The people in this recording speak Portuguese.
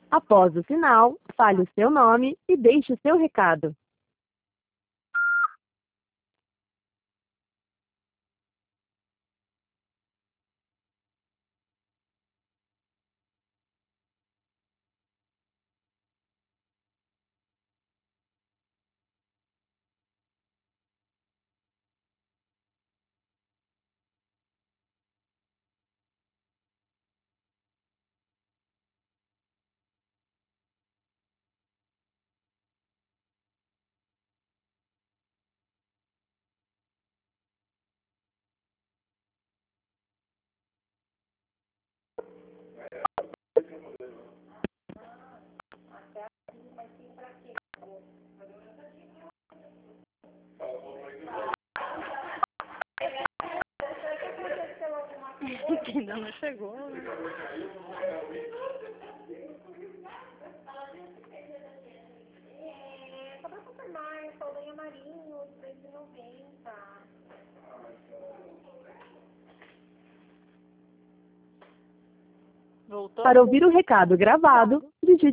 Após o sinal, fale o seu nome e deixe o seu recado. Que ainda não chegou, né? Só pra confirmar, eu sou Leia Marinho, 290. Voltou? Para ouvir o recado gravado, digite